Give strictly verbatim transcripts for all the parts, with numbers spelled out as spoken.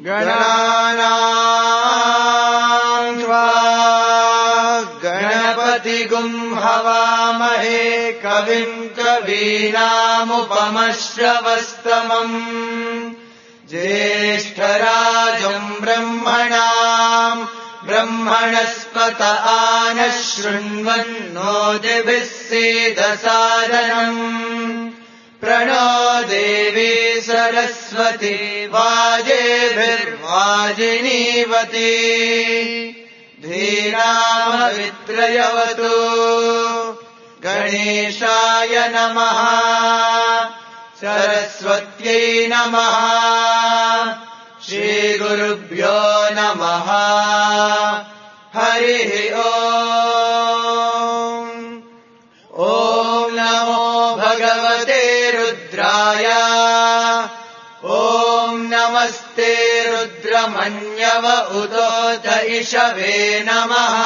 गणानां त्वा गणपतिगुं हवामहे कविं कवीनामुपमश्रवस्तमम् ज्येष्ठराजम् ब्रह्मणाम् ब्रह्मणस्पत आनः शृण्वन्नोतिभिः सीदसादनम् प्रणो देवी सरस्वती वाजेभिर्वाजिनीवती धीनामवित्रयवतु गणेशाय नमः सरस्वत्यै नमः श्रीगुरुभ्यो नमः हरिः ओम् ॐ नमो भगवते रुद्राय ॐ नमस्ते रुद्रमन्यव उतोत इषवे नमः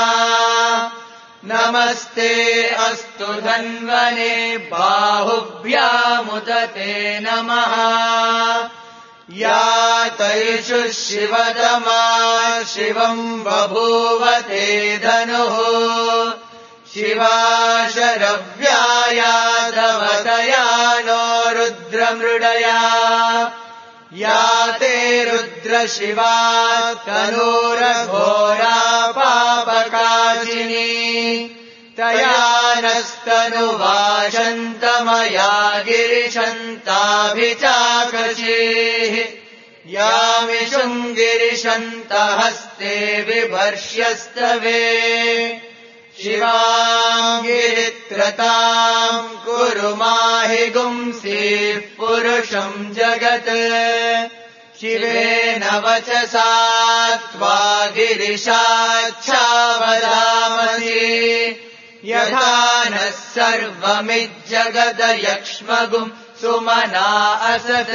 नमस्ते अस्तु धन्वने बाहुभ्यामुदते नमः या तैषु शिवतमा शिवम् बभूवते धनुः शिवा शरव्याया धवतया नो रुद्रमृडया या ते रुद्रशिवा तनूरघोरा पापकाशिनी तया नस्तनुवाशन्तमया गिरिशन्ताभिचाकशीः यामिषुम् गिरिशन्तहस्ते बिभर्ष्यस्तवे शिवाम् गिरित्रताम् कुरु माहि गुंसीः पुरुषम् जगत् शिवेन वचसा त्वा गिरिशाच्छावदामसि यथा नः सर्वमिज्जगदयक्ष्मगुम् सुमना असत्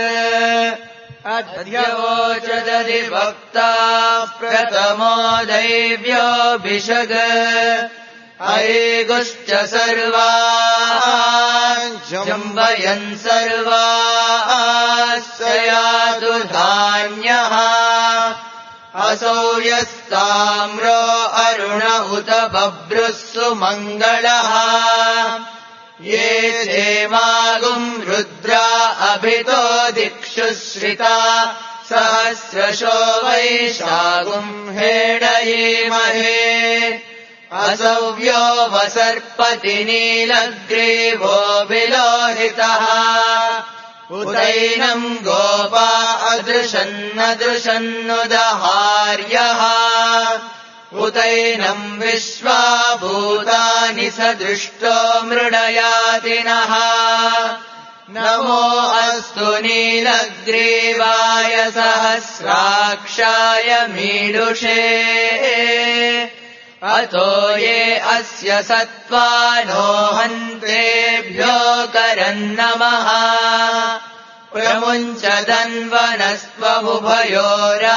अध्यवोचदधिवक्ता प्रथमो दैव्योऽभिषग अयेगुश्च सर्वान् जम्बयन् सर्वाः यातु धान्यः असौ यस्ताम्रो अरुण उत बभ्रुः सुमङ्गलः ये क्षेमागुम् रुद्रा अभितो दिक्षु श्रिता सहस्रशो वैशागुम् हेडयेमहे असव्यो वसर्पति नीलग्रीवो विलोहितः उतैनम् गोपा अदृशन्नदृशन्नुदहार्यः उतैनम् विश्वा भूतानि सदृष्टो मृडयातिनः नमो अस्तु नीलग्रीवाय सहस्राक्षाय मीडुषे अतो ये अस्य सत्त्वानो हन्तेभ्यो करन्नमः प्रमुञ्च धन्वनस्त्वमुभयो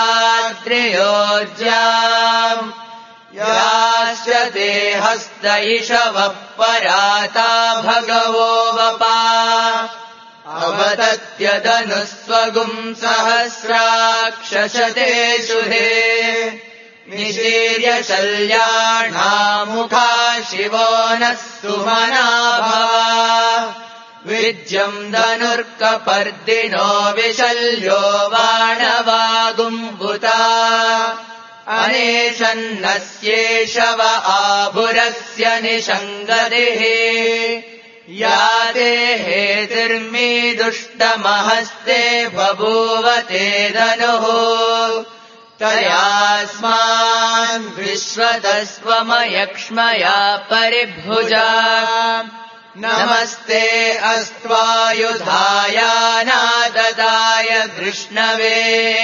रात्रियोज्याम् याश्च ते हस्त इषवः पराता भगवो वपा अवदत्यदनुस्वगुम् सहस्राक्षशते शुधे निशीर्य शल्याणामुखा शिवो नः सुमनाभा विज्यम् धनुर्कपर्दिनो विशल्यो बाणवागुम्भुता अनेशन्नस्येषव आभुरस्य निषङ्गदिः या ते हेतिर्मी दुष्टमहस्ते बभूवते धनुः तयास्मान् विश्वतस्त्वमयक्ष्मया परिभुजा नमस्ते अस्त्वायुधायानाददाय कृष्णवे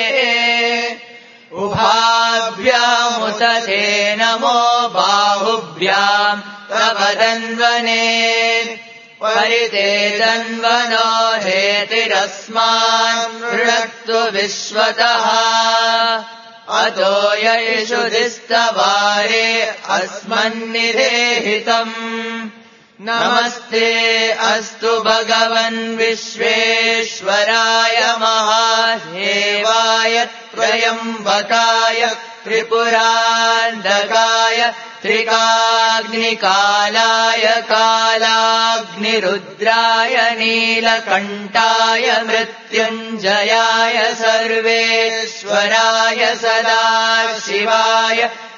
उभाभ्यामुत ते नमो बाहुभ्याम् तव धन्वने परिते धन्वनो हेतिरस्मान् मृणक्तु विश्वतः अतो यैषु दिस्तवारे अस्मन्निदेहितम् नमस्ते अस्तु भगवन् विश्वेश्वराय महादेवाय त्र्यम्बकाय त्र्यम्बकाय त्रिपुरान्धकाय त्रिकाग्निकालाय कालाग्निरुद्राय नीलकण्ठाय मृत्युञ्जयाय सर्वेश्वराय सदाशिवाय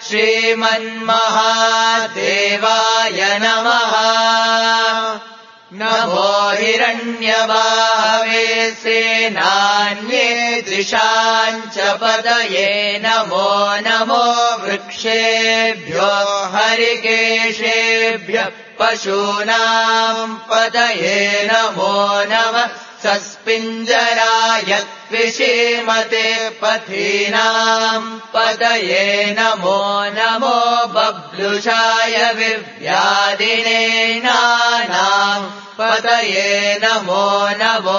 श्रीमन्महादेवाय नमः। नमो हिरण्यबाहवे सेनान्ये दिशाञ्च पतये नमो नमो वृक्षेभ्यो हरिकेशेभ्यः पशूनाम् पतये नमो नमः सस्पिञ्जराय त्विषीमते पथीनाम् पतये नमो नमो बब्लुषाय विव्याधिने नानाम् पतये नमो नमो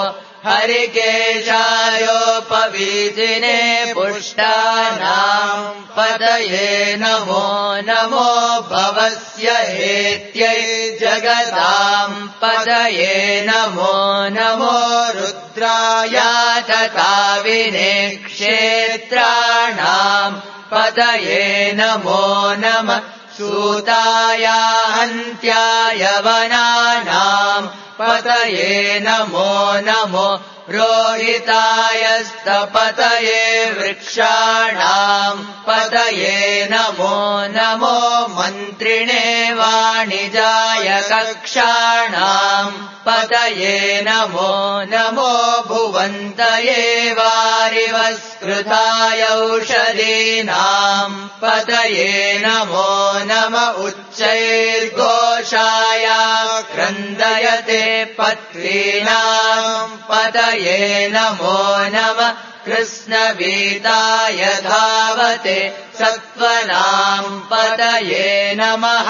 हरिकेशायोपवीतिने पुष्टानाम् पतये नमो नमो भवस्य हेत्यै जगताम् पतये नमो नमो रुद्राय तथाविने क्षेत्राणाम् पतये नमो नमः सूताय हन्त्याय वनानाम् पतये नमो नमो रोहिताय स्तपतये वृक्षाणाम् पतये नमो नमो मन्त्रिणे वाणिजाय कक्षाणाम् पतये नमो नमो भुवन्तये वारिवस्कृताय औषधीनाम् पतये नमो नम उच्चैर्घोषाय क्रन्दयते पत्नीनाम् पतये नमो नमः कृष्णवीताय धावते सत्त्वनाम् पतये नमः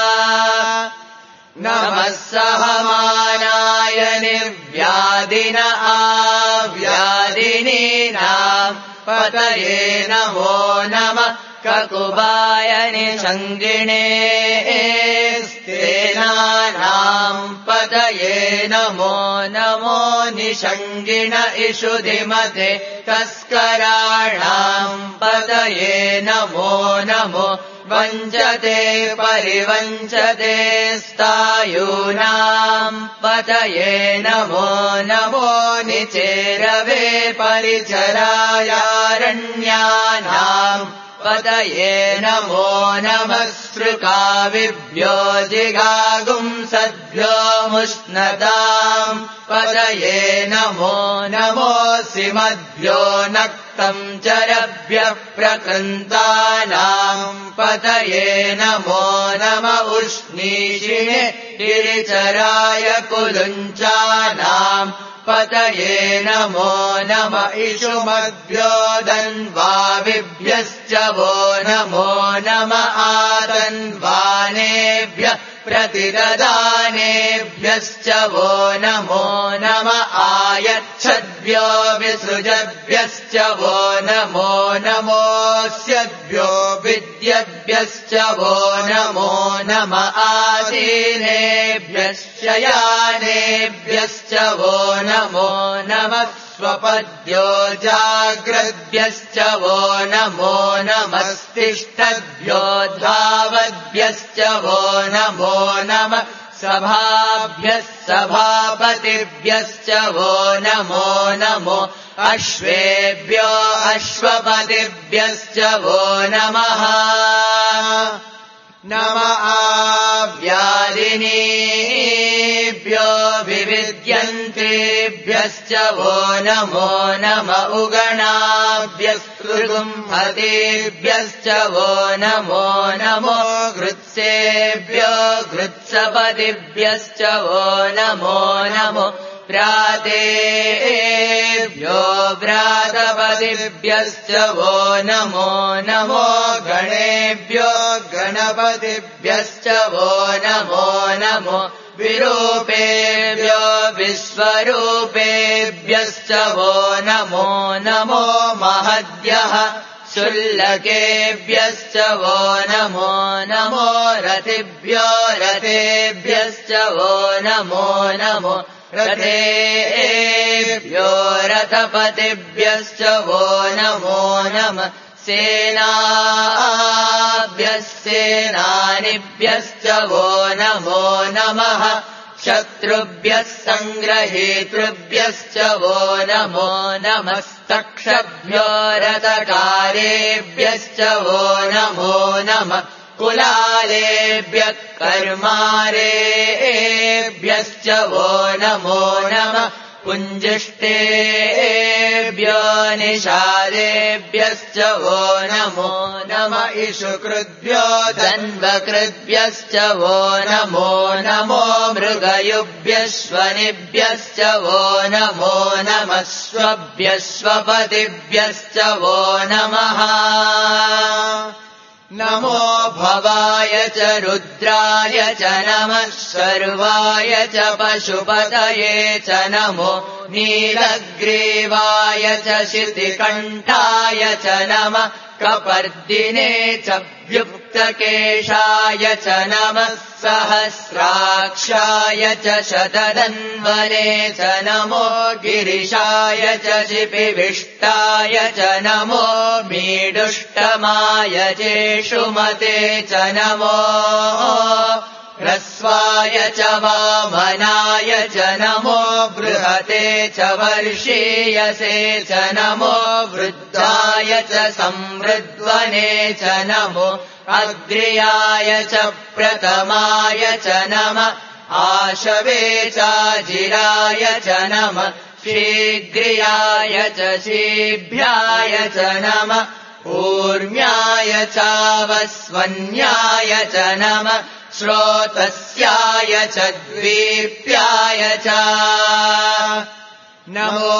नमः सहमानाय निर्व्याधिन आव्याधिनीनाम् पतये नमो नमः ककुबाय निषङ्गिणे स्तेनानाम् पतये नमो नमो निषङ्गिण इषुधिमते तस्कराणाम् पतये नमो नमो वञ्चते परिवञ्चते स्तायूनाम् पतये नमो नमो निचेरवे परिचरायारण्यानाम् पतये नमो नमः सृकाविभ्यो जिगागुंसद्भ्यो मुष्णताम् पतये नमो नमोऽसिमद्भ्यो नक्तम् चरभ्यः प्रकृन्तानाम् पतये नमो नम उष्णीषिणे गिरिचराय कुलुञ्चानाम् पतये नमो नम इषुमद्भ्यो दन्वाविभ्यश्च वो नमो नम आदन्वानेभ्यः प्रतिददानेभ्यश्च वो नमो नम आयच्छद्भ्यो विसृजद्भ्यश्च वो नमो नमोऽस्यद्भ्यो विद्यद्भ्यश्च वो नमो नम आसीनेभ्यश्च यानेभ्यश्च वो नमो नमः स्वपद्यो जाग्रद्भ्यश्च वो नमो नमस्तिष्ठद्भ्यो धावद्भ्यश्च वो नमो नमः सभाभ्यः सभापतिभ्यश्च वो नमो नमो अश्वेभ्यो अश्वपतिभ्यश्च वो नमः नम आव्याधिनीभ्यो विविद्यन्तेभ्यश्च वो नमो नम उगणाभ्यस्तृगुम्हतेभ्यश्च वो नमो नमो घृत्सेभ्यो घृत्सपतिभ्यश्च वो नमो नमो व्रातेभ्यो व्रातपतिभ्यश्च वो नमो नमो गणेभ्यो गणपतिभ्यश्च वो नमो नमो विरूपेभ्यो विश्वरूपेभ्यश्च वो नमो नमो महद्यः शुल्लकेभ्यश्च वो नमो नमो रतिभ्यो रतेभ्यश्च वो नमो नमो रथेभ्यो रथपतिभ्यश्च वो नमो नमः सेनाभ्यः सेनानिभ्यश्च वो नमो नमः शत्रुभ्यः सङ्ग्रहेतृभ्यश्च वो नमो नमस्तक्षभ्यो रथकारेभ्यश्च वो नमो नमः कुलालेभ्यः कर्मारेभ्यश्च वो नमो नमः पुञ्जिष्टेभ्यो निषादेभ्यश्च वो नमो नमः इषुकृद्भ्यो धन्वकृद्भ्यश्च वो नमो नमो मृगयुभ्यश्वनिभ्यश्च वो नमो नमः स्वभ्यश्वपतिभ्यश्च वो नमः नमो भवाय च रुद्राय च नमः सर्वाय च पशुपतये च नमो नीलग्रीवाय च शितिकण्ठाय च नमः कपर्दिने च व्युक्तकेशाय च नमः सहस्राक्षाय च शतधन्वने च नमो गिरिशाय च शिपिविष्टाय च नमो मीडुष्टमाय चेषुमते च नमो ह्रस्वाय च वामनाय च नमो बृहते च वर्षीयसे च नमो वृद्धाय च संवृद्वने च नमो अग्र्याय च प्रथमाय च नमः आशवे चाजिराय च नमः शीघ्रियाय च शीभ्याय च नमः ऊर्म्याय चावस्वन्याय च नमः श्रोतस्याय च द्वीप्याय च नमो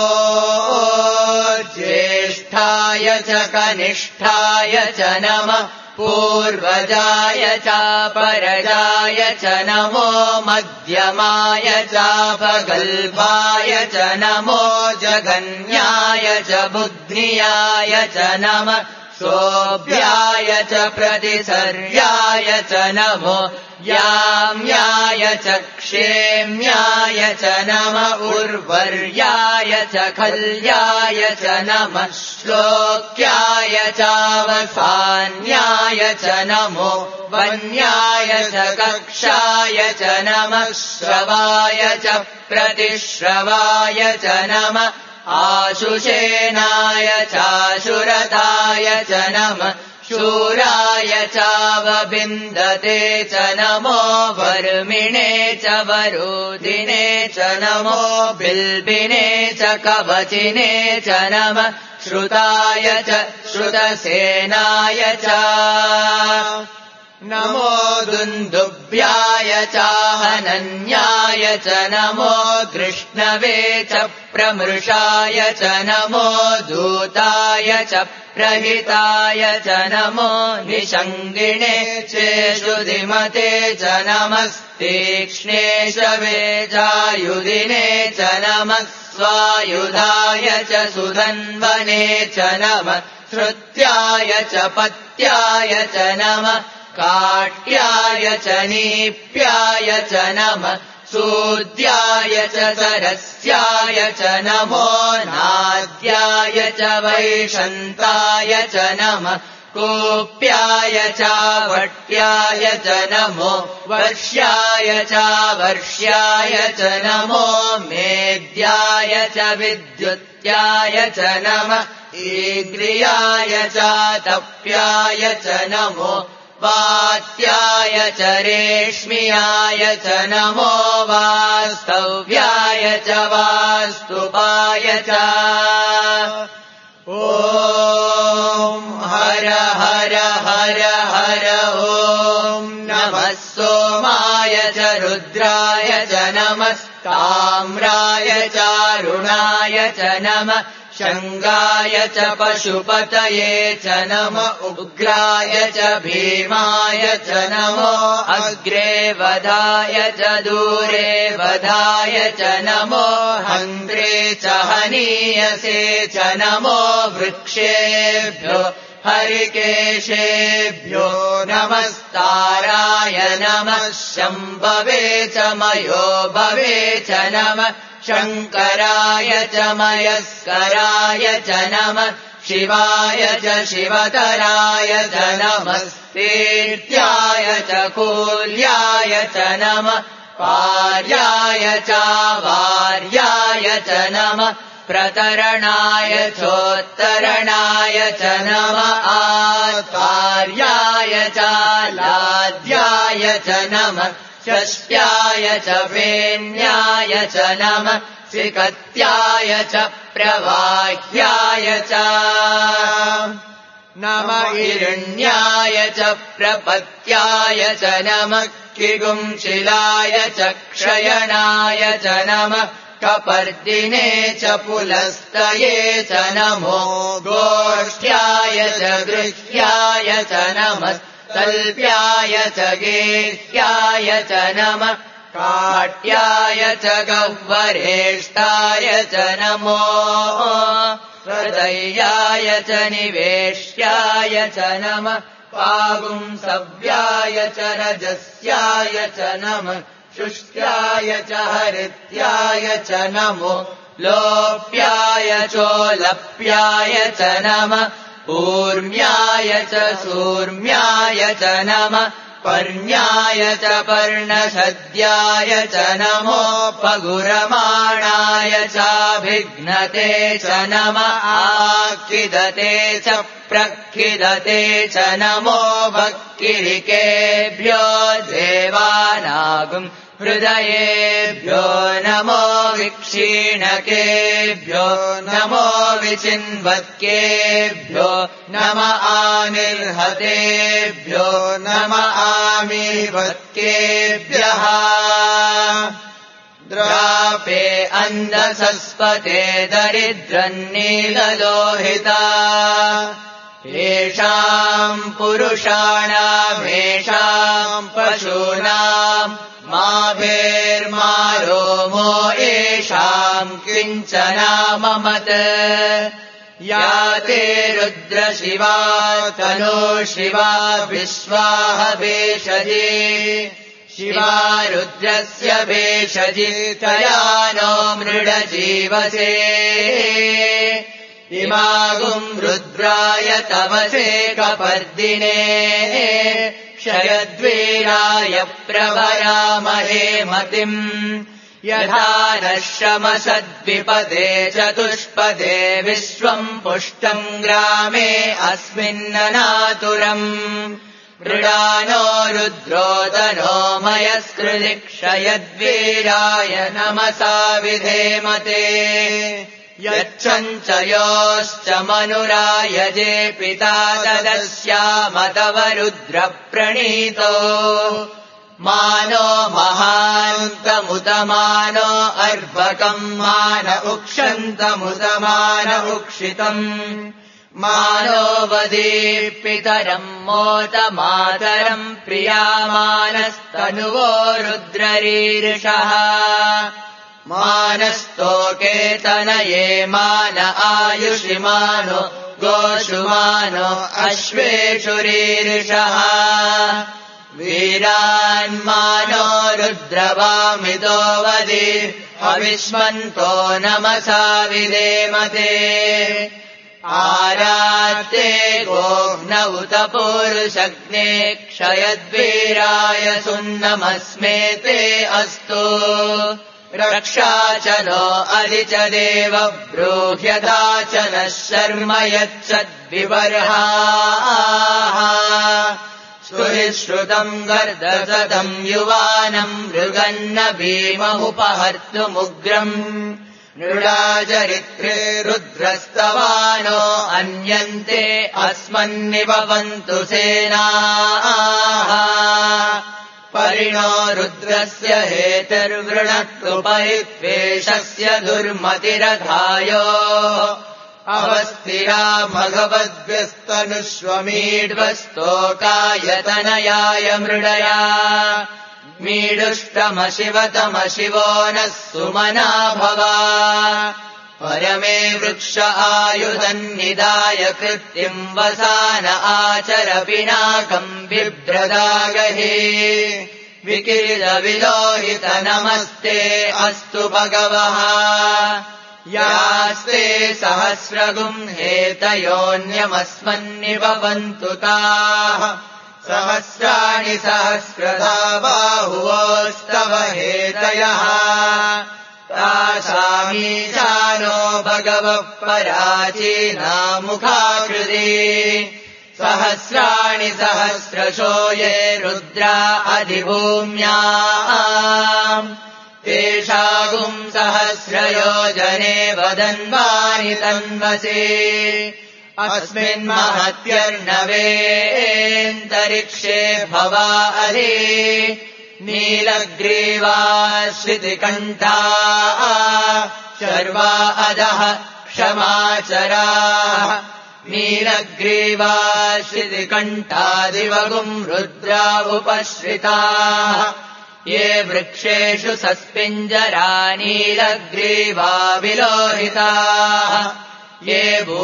ज्येष्ठाय च कनिष्ठाय च नमः पूर्वजाय चापरजाय च नमो मध्यमाय चापगल्भाय च नमो जगन्याय च बुद्ध्याय च नमः सोऽभ्याय च प्रतिसर्याय च नमो याम्याय च क्षेम्याय च नमः उर्वर्याय च खल्याय च नमः श्लोक्याय चावसान्याय च नमो वन्याय च कक्षाय च नमः श्रवाय च प्रतिश्रवाय च नमः आशुषेणाय चाशुरताय च नमः शूराय चावबिन्दते च नमो वर्मिणे च वरोधिने च नमो बिल्बिने च कवचिने च नमः श्रुताय च श्रुतसेनाय च नमो दुन्दुभ्याय चाहनन्याय च नमो कृष्णवे च प्रमृषाय च नमो दूताय च प्रहिताय च नमो निषङ्गिणे चेषुधिमते च नमस्तीक्ष्णे शवेजायुधिने च नमः स्वायुधाय च सुधन्वने च नमः श्रुत्याय च पत्याय च नमः काट्याय च नीप्याय च नमः सूद्याय च सरस्याय च नमो नाद्याय च वैशन्ताय च नमः कोप्याय चावट्याय च नमो वर्ष्याय चावर्ष्याय च नमो मेद्याय च विद्युत्याय च नमः ईग्रियाय चातप्याय च नमो वात्याय च रेश्म्याय च नमो वास्तव्याय च वास्तुपाय च ॐ हर हर हर हर ॐ नमः सोमाय च रुद्राय च नमस्ताम्राय चारुणाय च नमः शङ्गाय च पशुपतये च नम उग्राय च भीमाय च नमो अग्रे वधाय च दूरे वधाय च नमो हन्त्रे च हनीयसे च नमो वृक्षेभ्यो हरिकेशेभ्यो नमस्ताराय नमः शम्भवे च मयो भवे च नमः शङ्कराय च मयस्कराय च नमः शिवाय च शिवतराय च नमः तीर्थ्याय च कूल्याय च नमः पार्याय च वार्याय च नमः प्रतरणाय चोत्तरणाय च नमः आत्मार्याय च लाद्याय च नमः षष्ट्याय च वेण्याय च नमः सिकत्याय च प्रवाह्याय च नमः हिरण्याय च प्रपत्याय च नमः किगुंशिलाय च क्षयणाय च नमः कपर्दिने च पुलस्तये च नमो गोष्ठ्याय च गृह्याय च नमः तल्प्याय च गेह्याय च नमः काट्याय च गह्वरेष्ठाय च नमो हृदयाय च निवेश्याय च नमः पागुंसव्याय च रजस्याय च नमः शुष्क्याय च हरित्याय च नमो लोप्याय चोलप्याय च नमः ऊर्म्याय च सूर्म्याय च नमः पर्ण्याय च पर्णसद्याय च नमो पगुरमाणाय चाभिघ्नते च नमः आखिदते च प्रखिदते च नमो भक्तिरिकेभ्यो देवानागुम् हृदयेभ्यो नमो विक्षीणकेभ्यो नमो विचिन्वत्केभ्यो नम आनिर्हतेभ्यो नम आमीवत्केभ्यः द्रापे अन्धसस्पते दरिद्रन्नीललोहिता येषाम् पुरुषाणामेषाम् पशूनाम् माभेर्मा रोमो येषाम् किञ्चनाममत या ते रुद्रशिवा तनो शिवा विश्वाह भेषजे शिवा रुद्रस्य भेषजे तया नो मृडजीवसे इमागुम् रुद्राय तवसे कपर्दिने क्षयद्वीराय प्रभरामहे मतिम् यथा नः श्रमसद्विपदे चतुष्पदे विश्वम् पुष्टम् ग्रामे अस्मिन्ननातुरम् मृडानो रुद्रोदनो मयस्कृति क्षयद्वीराय नमसा विधेमते यच्छञ्चयोश्च मनुरायजे पिता तदस्यामतव रुद्रप्रणीतो मानो महान्तमुदमानो अर्भकम् मान उक्षन्तमुदमान उक्षितम् मानो वदीपितरम् मोदमातरम् प्रियामानस्तनुवो रुद्ररीर्षः मानस्तोकेतनये मान आयुषिमानो गोषुमानो अश्वेषुरीर्षः वीरान्मानो रुद्रवामितो वदि अविष्मन्तो नमसा विधेमते आरात्ते गोघ्न उत पुरुषग्ने क्षयद्वीराय सुन्नमस्मे ते अस्तु रक्षा च नो अधि च देव ब्रूह्यता च नः शर्म यच्छद्विबर्हाः स्तुतिश्रुतम् गर्दसतम् युवानम् मृगन्न भीममुपहर्तुमुग्रम् नृडाचरित्रे रुद्रस्तवानो अन्यन्ते अस्मन्निभवन्तु सेनाः परिणो रुद्रस्य हेतुर्वृणत्वपरित्वेषस्य दुर्मतिरधायो अवस्थिरा भगवद्भ्यस्तनुष्वमीड्वस्तोकायतनयाय मृडया मीडुष्टमशिवतमशिवो नः सुमना भवा परमे वृक्ष आयुधन्निदाय कृत्तिम् वसान आचर पिनाकम् बिभ्रदागहे विकिरीटविलोहित नमस्ते अस्तु भगवः यास्ते सहस्रगुम् हेतयोऽन्यमस्मन्निभवन्तु ताः सहस्राणि सहस्रधा बाहुवोस्तव हेतयः तासामीशानो भगवः पराचीनामुखाकृति सहस्राणि सहस्रशो ये रुद्रा अधिभूम्याम् तेषागुम् सहस्रयोजने वदन्वानि तन्वसे अस्मिन्महत्यर्णवेऽन्तरिक्षे भवा अरे नीलग्रीवाश्रितिकण्ठाः शर्वा अधः क्षमाचराः नीलग्रीवाश्रितिकण्ठादिवगुम् रुद्रा उपश्रिताः ये वृक्षेषु सस्पिञ्जरा नीलग्रीवा विलोहिताः ये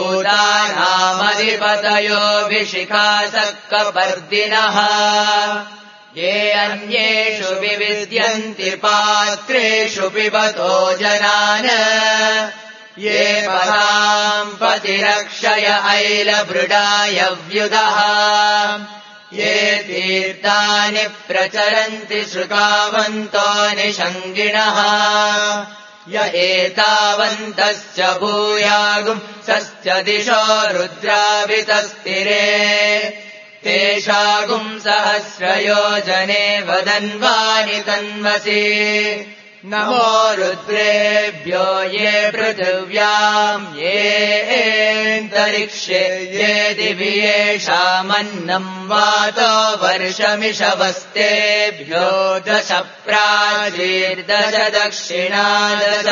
भूतानामधिपतयोऽभिषिखासक्कपर्दिनः ये अन्येषु विविद्यन्ति पात्रेषु पिबतो जनान् ये पराम् पतिरक्षय ऐलभृडाय व्युदः ये तीर्थानि प्रचरन्ति श्रुकावन्तो निषङ्गिणः य एतावन्तश्च भूयागुम् सश्च दिशो रुद्राभितस्तिरे तेषागुम् सहस्रयोजने वदन्वानि तन्वसि नमो रुद्रेभ्यो ये पृथिव्याम् येऽन्तरिक्षे ये दिवि येषामन्नम् वातो वर्षमिषवस्तेभ्यो दश प्राचीर्दश दक्षिणा दश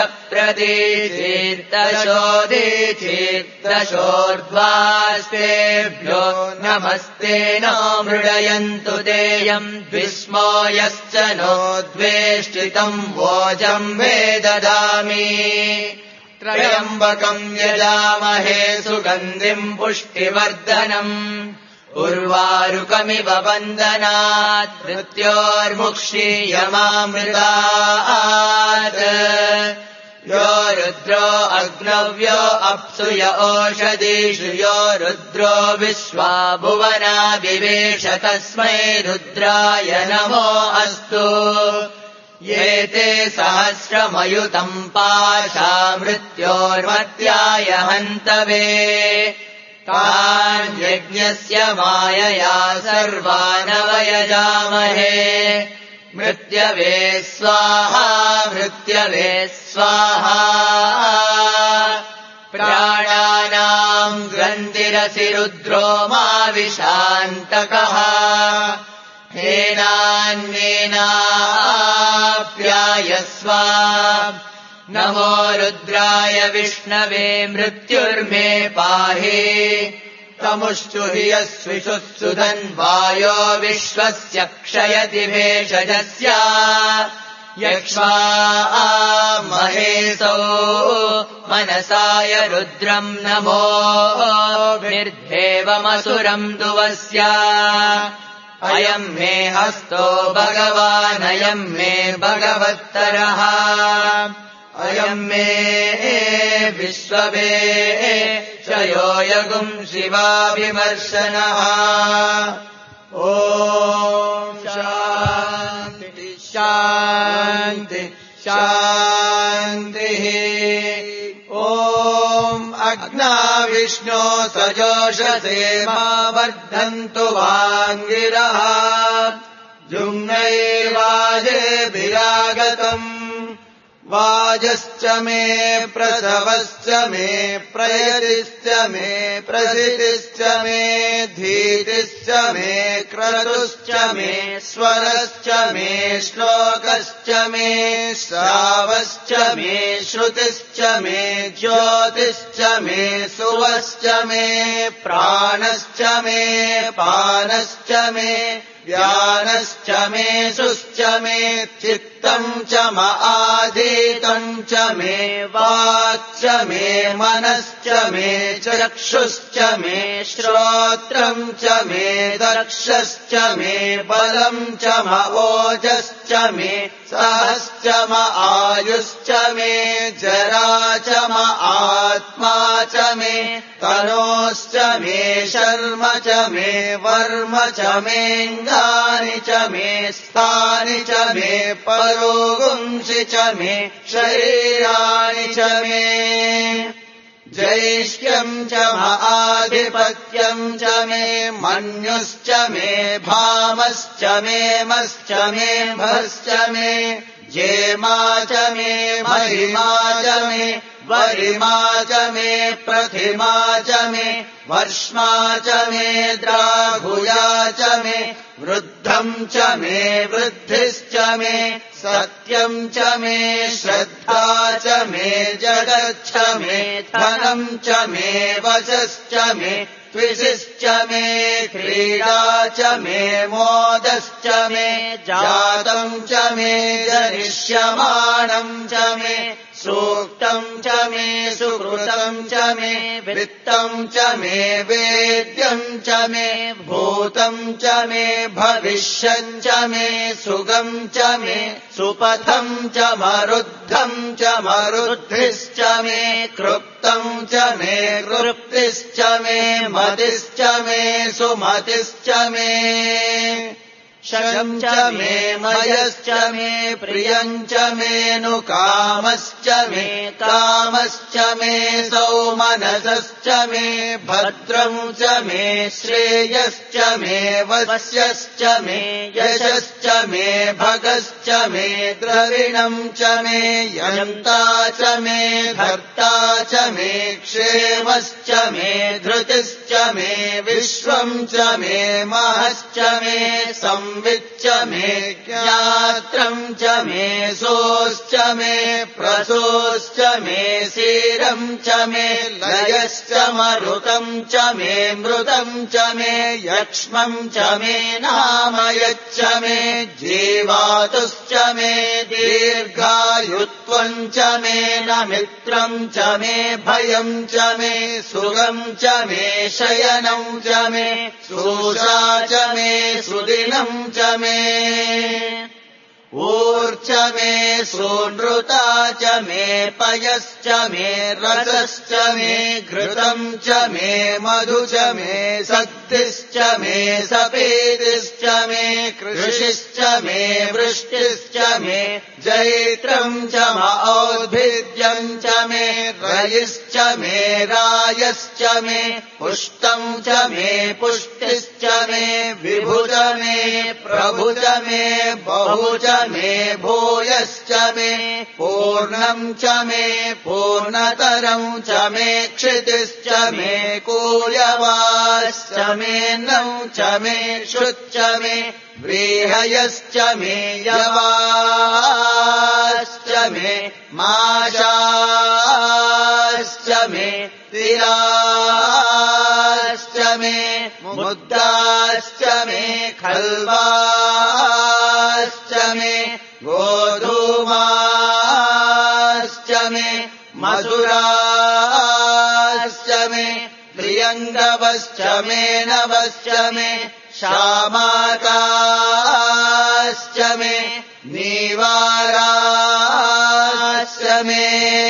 प्रतीचीर्दशोदीचीर्दशोर्ध्वास्तेभ्यो नमस्ते नो मृडयन्तु तेयम् द्विस्मो यश्च नो द्वेष्टितम् वोजम् वेददामि त्रयम्बकम् यजामहे सुगन्धिम् पुष्टिवर्धनम् उर्वारुकमिव वन्दनात् मृत्योर्मुक्षीयमामृतात् यो रुद्रो अग्नव्यो अप्सुय ओषधीषु यो रुद्रो विश्वा भुवना विवेश तस्मै रुद्राय नमो अस्तु ये ते सहस्रमयुतम् पाशा मृत्योर्मत्याय हन्तवे तान् यज्ञस्य मायया सर्वानवयजामहे मृत्यवे स्वाहा मृत्यवे स्वाहा प्राणानाम् ग्रन्थिरसि रुद्रो मा विशान्तकः हेनान्येनाप्यायस्व नमो रुद्राय विष्णवे मृत्युर्मे पाहि तमुश्चुहि यस्विषुः धन्वायो विश्वस्य क्षयति भेषजस्य यक्ष्मा महेशो मनसाय रुद्रम् नमो निर्देवमसुरम् दुवस्य अयम् मे हस्तो भगवानयम् मे भगवत्तरः अयम् मे विश्ववे चयो यगुम् शिवाभिमर्शनः ॐ शान्ति शान्ति शान्तिः ॐ अग्ना विष्णो सजोषसे मा वर्धन्तु वाङ्गिरः जुम्नैर्वाजेभिरागतम् वाजश्च मे प्रसवश्च मे प्रयतिश्च मे प्रसितिश्च मे धीतिश्च मे क्रतुश्च मे स्वरश्च मे श्लोकश्च मे श्रावश्च मे श्रुतिश्च मे ज्योतिश्च मे सुवश्च मे प्राणश्च मे पानश्च मे व्यानश्च मे सुश्च मे चित्त चित्तम् च म आधीतम् च मे वाक् च मे मनश्च मे चक्षुश्च मे श्रोत्रम् च मे दक्षश्च मे बलम् च म ओजश्च मे सहश्च म आयुश्च मे जरा च म आत्मा च मे तनोश्च मे शर्म च मे वर्म च मेऽङ्गानि च मे स्थानि च मे परोगुंसि च मे शरीराणि च मे जैष्ठ्यम् च म आधिपत्यम् च मे मन्युश्च मे भामश्च मे मश्च मे भश्च मे जेमा च मे महिमा च मे वरिमा च मे प्रतिमा च मे वर्ष्मा च मे द्राघुया च मे वृद्धम् च मे वृद्धिश्च मे सत्यम् च मे श्रद्धा च मे जगच्छ मे धनम् च मे वचश्च मे त्विषिश्च मे क्रीडा च मे मोदश्च मे जातम् च मे जनिष्यमाणम् च मे सूक्तम् च मे सुकृतम् च मे वित्तम् च मे वेद्यम् च मे भूतम् च मे भविष्यम् च मे सुगम् च मे सुपथम् च मरुद्धम् च मरुद्धिश्च मे कृप्तम् च मे कृप्तिश्च मे मतिश्च मे सुमतिश्च मे शयम् च मे मयश्च मे प्रियम् च मे नुकामश्च मे कामश्च मे सौमनसश्च मे भद्रम् च मे श्रेयश्च मे वश्यश्च मे यशश्च मे भगश्च मे द्रविणम् च मे यन्ता च मे धर्ता च मे क्षेमश्च मे धृतिश्च मे विश्वम् च मे महश्च मे संविच्च मे ज्ञात्रम् च मे सोश्च मे प्रसोश्च मे सीरम् च मे लयश्च मरुतम् च मे मृतम् च मे यक्ष्मम् च मे नामयच्च मे जीवातुश्च मे दीर्घायुत्वम् च मे नमित्रम् च मे भयम् च मे सुगम् च मे शयनम् च मे सूषा च मे सुदिनम् च मे ऊर्च मे सूनृता च मे पयश्च मे रसश्च मे घृतम् च मे मधु च मे सक्तिश्च मे सपेतिश्च मे कृषिश्च मे वृष्टिश्च मे जैत्रम् च म औद्भिद्यम् च मे रयिश्च मे रायश्च मे पुष्टम् च मे पुष्टिश्च मे विभु च मे प्रभु च मे बहु च मे भूयश्च मे पूर्णम् च मे पूर्णतरम् च मे क्षितिश्च मे कूयवाश्च मे नौ च मे शुच्च मे व्रीहयश्च मे यवाश्च मे माशाश्च मे तिलाश्च मे मुद्दाश्च मे खल्वाश्च मे गोधूमाश्च मे मधुराश्च मे प्रियङ्गवश्च मे नवश्च मे श्यामाकाश्च मे नीवाराश्च मे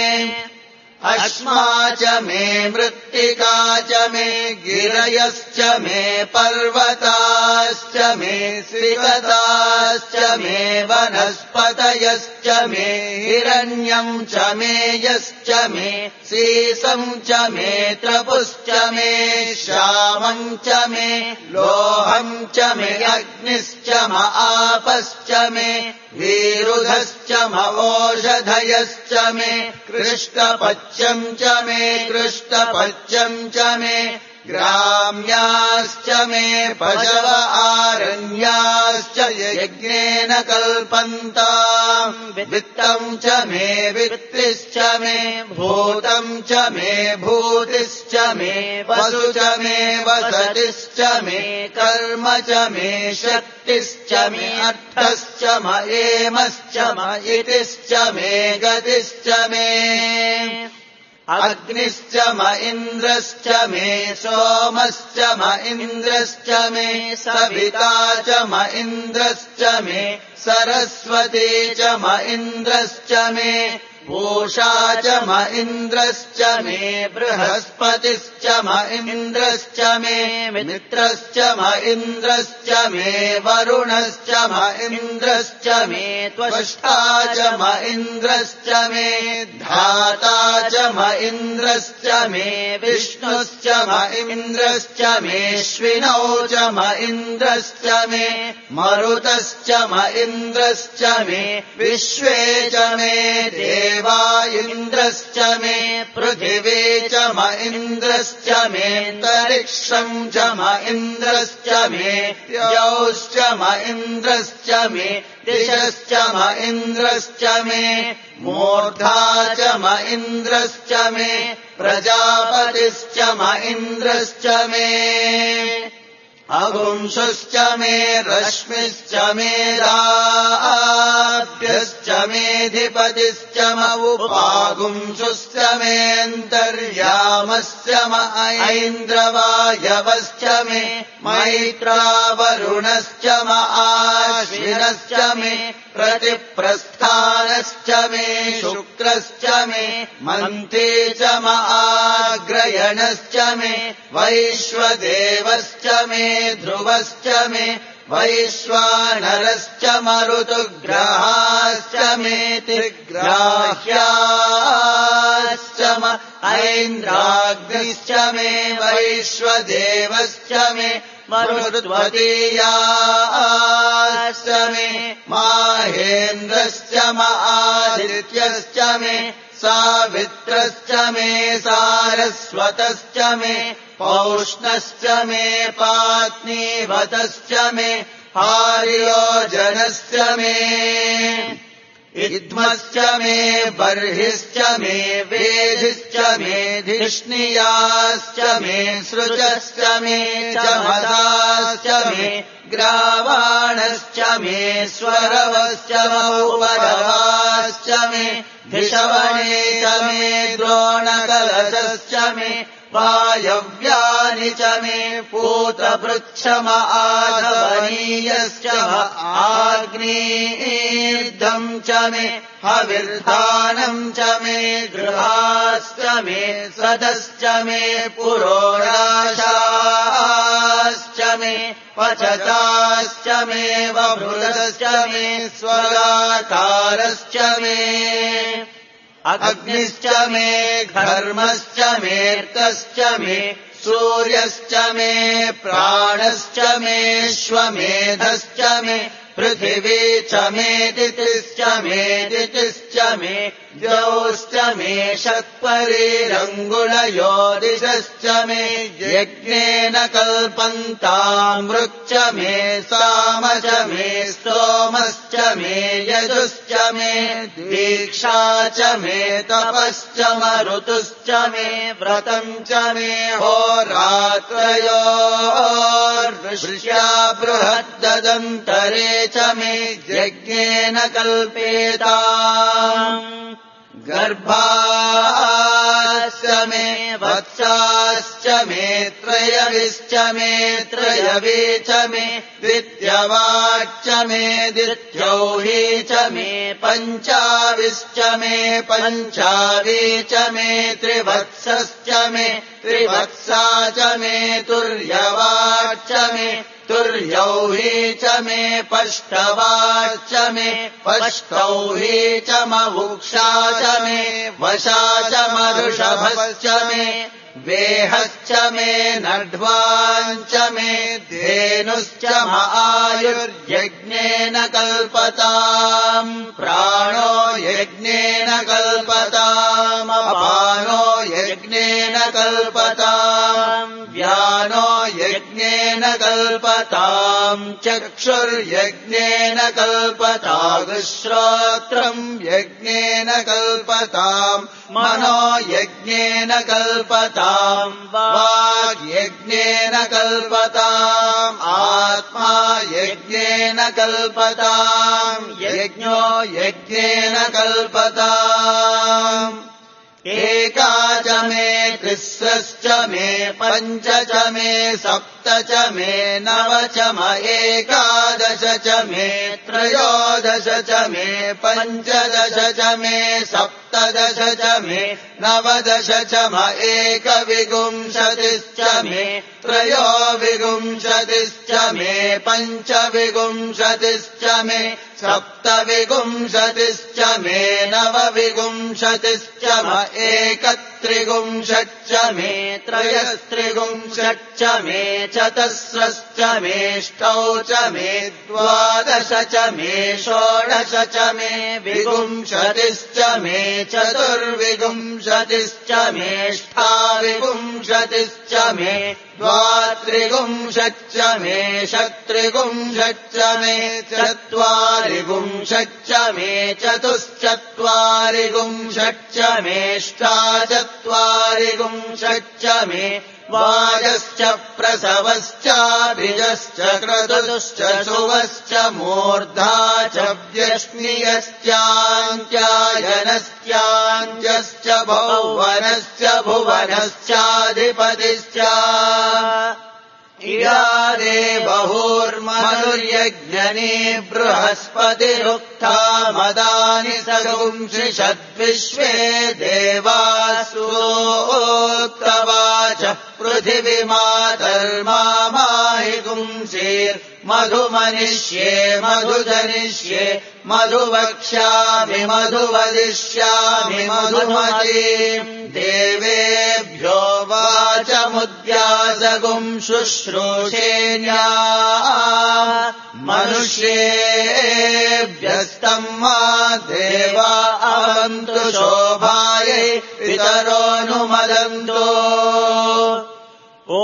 अश्मा च मे मृत्तिका च मे गिरयश्च मे पर्वताश्च मे श्रिगताश्च मे वनस्पतयश्च मे हिरण्यम् च मे यश्च मे सीसम् च मे त्रपुश्च मे श्यामम् च मे लोहम् च मे अग्निश्च म आपश्च मे वीरुधश्च म ओषधयश्च मे कृष्णपच्यम् च मे कृष्णपच्यम् च मे ग्राम्याश्च मे पशव आरण्याश्च यज्ञेन कल्पन्ताम् वित्तम् च मे वित्तिश्च मे भूतम् च मे भूतिश्च मे वसु च मे वसतिश्च मे कर्म च मे शक्तिश्च मे अर्थश्च म एमश्च म इतिश्च मे गतिश्च मे अग्निश्च म इन्द्रश्च मे सोमश्च म इन्द्रश्च मे सविता च म इन्द्रश्च मे सरस्वती च म इन्द्रश्च मे पूषा च म इन्द्रश्च मे बृहस्पतिश्च म इन्द्रश्च मे मित्रश्च म इन्द्रश्च मे वरुणश्च म इन्द्रश्च मे त्वष्टा च म इन्द्रश्च मे धाता च म इन्द्रश्च मे विष्णुश्च म इन्द्रश्च मेऽश्विनौ च म इन्द्रश्च मे मरुतश्च म इन्द्रश्च मे विश्वे च मे देवा इन्द्रश्च मे पृथिवी च म इन्द्रश्च मे तरिक्षम् च म इन्द्रश्च मे द्यौश्च म इन्द्रश्च मे दिशश्च म इन्द्रश्च मे मूर्धा च म इन्द्रश्च मे प्रजापतिश्च म इन्द्रश्च मे अगुंशुश्च मे रश्मिश्च मेधाभ्यश्च मेऽधिपतिश्च म उपागुंशुश्च मेऽन्तर्यामश्च म ऐन्द्रवायवश्च मे मैत्रावरुणश्च म आश्विनश्च मे प्रतिप्रस्थानश्च मे शुक्रश्च मे मन्त्री च म आग्रयणश्च मे वैश्वदेवश्च मे ध्रुवश्च मे वैश्वानरश्च मरुतुग्रहाश्च मे त्रिग्राह्याश्च म ऐन्द्राग्निश्च मे वैश्वदेवश्च मे मरुद्वतीयाश्च मे माहेन्द्रश्च म आदित्यश्च मे सावित्रश्च मे सारस्वतश्च मे पौष्णश्च मे पात्नीवतश्च मे आर्योजनश्च मे इद्मश्च मे बर्हिश्च मे वेधिश्च मे धिष्णियाश्च मे सृजश्च मे चमसाश्च मे ग्रावाणश्च मे स्वरवश्च उपरवाश्च मे धिषवणे च मे द्रोणकलशश्च मे वायव्यानि च मे पूतपृच्छम आधवनीयश्च आग्नेर्धम् च मे हविर्धानम् च मे गृहाश्च मे सदश्च मे पुरोडाशाश्च मे पचताश्च मे वभृतश्च मे स्वगाकारश्च मे अग्निश्च मे घर्मश्च मेऽर्कश्च मे सूर्यश्च मे प्राणश्च मेऽश्वमेधश्च मे पृथिवी च मे दितिश्च मे दितिश्च मे द्यौश्च मे षट्परिरङ्गुलयो दिशश्च मे यज्ञेन कल्पन्तामृक् च मे साम च मे स्तोमश्च मे यजुश्च मे दीक्षा च मे तपश्च मरुतुश्च मे व्रतम् च मे होरात्रयोर्वृष्ट्या बृहद्ददन्तरे च मे यज्ञेन कल्पेताम् गर्भाश्च मे वत्साश्च मे त्रयविश्च मे त्रयवी च मे द्वित्यवाच्च मे द्वित्यौही च मे पञ्चाविश्च मे पञ्चावी च मे त्रिवत्सश्च मे त्रिवत्सा च मे तुर्यवाच्च मे तुर्यौही च मे पष्टवाच्च मे पष्टौही च मवुक्षा च मे वशा च मऋषभश्च मे वेहश्च मे नड्वाञ्च मे धेनुश्च म आयुर्यज्ञेन कल्पताम् प्राणो यज्ञेन कल्पताम् अपानो यज्ञेन कल्पताम् व्या कानो यज्ञेन कल्पताम् चक्षुर्यज्ञेन कल्पतागुश्रोत्रम् यज्ञेन कल्पताम् मनो यज्ञेन कल्पताम् वाग्यज्ञेन कल्पताम् आत्मा यज्ञेन कल्पताम् यज्ञो यज्ञेन कल्पताम् एका च मे तिस्रश्च मे पञ्च च मे सप्त च मे नव च म एकादश च मे त्रयोदश च मे पञ्चदश च मे सप्तदश च मे नवदश च म एकविंशतिश्च मे त्रयोविंशतिश्च मे पञ्चविंशतिश्च मे सप्तविंशतिश्च मे नवविंशतिश्च म एकत्रिंशच्च मे त्रयस्त्रिंशच्च मे चतस्रश्च मेष्टौ च मे द्वादश च मे षोडश च मे विंशतिश्च मे चतुर्विंशतिश्च मेष्ठाविंशतिश्च मे द्वात्रिंशच्च मे षट्त्रिंशच्च मे चत्वारिंशच्च मे चतुश्चत्वारिंशच्च मेष्टाचत्वारिंशच्च मे वाजश्च प्रसवश्चाभिजश्च क्रतुश्च शुवश्च मूर्धा च व्यश्नियश्चान्त्यायनश्चान्त्यश्च भौवनश्च भुवनश्चाधिपतिश्च इया देवहुर्मनुर्यज्ञनी बृहस्पतिरुक्था मदानि सगुंषिषद्विश्वे देवासुरोक्तवाच पृथिवीमातर्मामाहि गुंसीर्मधुमनिष्ये मधुजनिष्ये मधुवक्ष्यामि मधुवदिष्यामि मधुमतीम् देवेभ्यो वाचमुद्यासगुं शुश्रूषेण्या मनुष्येभ्यस्तम् मा देवा अवन्तु शोभायै पितरोऽनुमदन्तो ॐ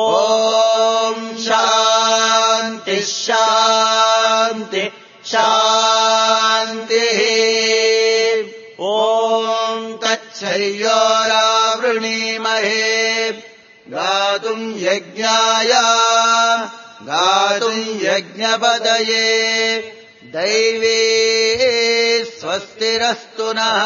शान्ति शान्ति शान्तिः ॐ तच्छयोरावृणीमहे गातुम् यज्ञाय गातुम् यज्ञपदये दैवे स्वस्तिरस्तु नः